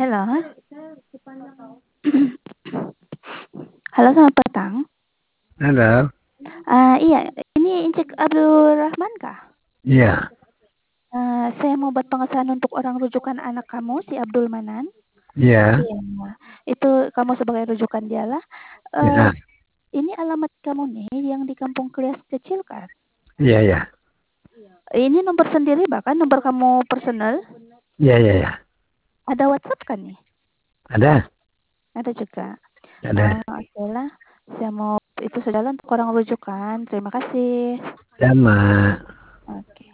Halo. Halo, selamat petang. Halo. Iya, ini Incik Abdul Rahman kah? Iya. Saya mau buat pengesahan untuk orang rujukan anak kamu, si Abdul Manan. Iya. Iya, itu kamu sebagai rujukan dialah. Iya. Ini alamat kamu nih yang di Kampung Klias Kecil kan? Iya, iya. Ini nomor sendiri bahkan nomor kamu personal. Iya, iya, iya. Ada WhatsApp kan nih? Ada. Ada juga. Ada. Oke lah. Saya mau itu saja untuk orang rujukan. Terima kasih. Sama. Oke.